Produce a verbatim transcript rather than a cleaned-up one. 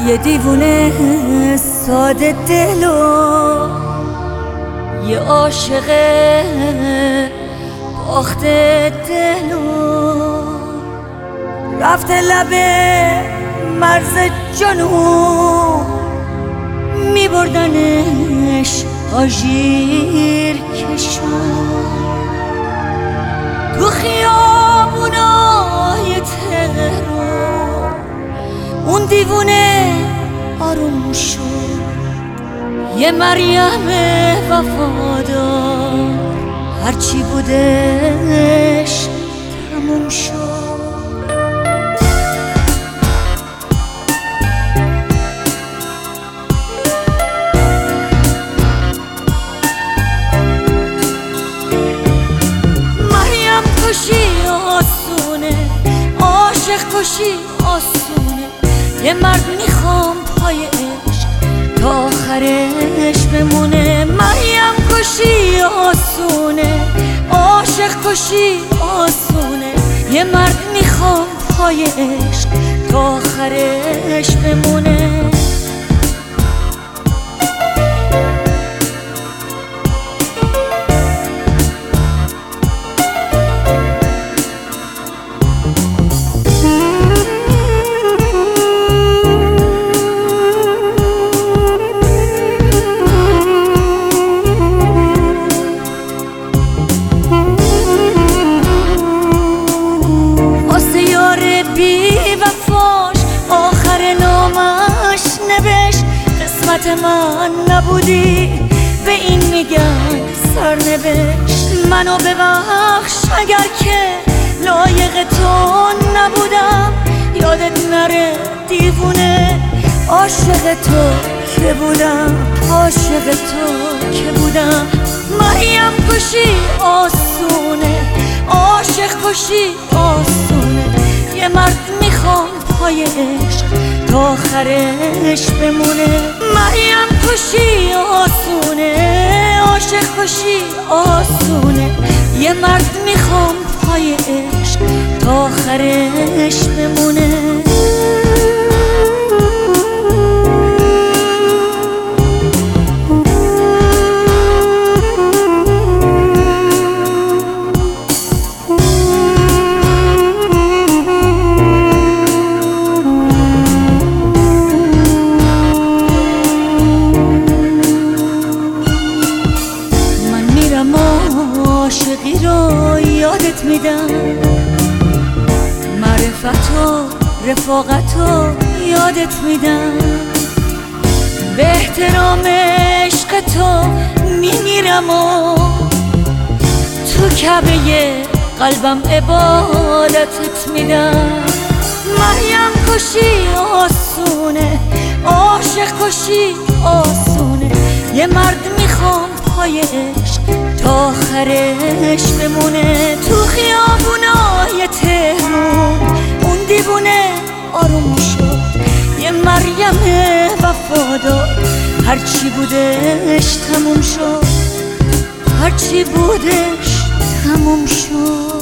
یه دیوونه ساده دلو، یه عاشق باخته دلو، رفته لبه مرز جنوب، میبردنش آژیر کشون تو خیابونای تهران. اون دیوونه آروم شد، یه مریم وفادار، هرچی بودش تموم شد. کشی آسونه، عاشق کشی آسونه، یه مرد میخوام پای عشق تا آخرش بمونه. مریم کشی آسونه، عاشق کشی آسونه، یه مرد میخوام پای عشق تا آخرش بمونه. آخر نامش نوشت قسمت من نبودی، به این میگن سرنوشت. منو ببخش اگر که لایق تو نبودم، یادت نره دیوونه عاشق تو که بودم، عاشق تو که بودم. مریم کشی آسونه، عاشق کشی آسونه، یه مرد میخوام پای عشق تا آخرش بمونه. مریم کشی آسونه، عاشق کشی آسونه، یه مرد میخوام پای عشق تا آخرش بمونه. عاشقی رو یادت میدم، معرفت و رفاقت رو یادت میدم، به احترام عشق تو میمیرم و تو کعبه قلبم عبادتت میدم. مریم کشی آسونه، عاشق کشی آسونه، یه مرد میخوام پای عشق تا آخرش بمونه. تو خیابونای تهران اون دیوونه آروم شد، یه مریم وفادار، هرچی بودش تموم شد، هرچی بودش تموم شد.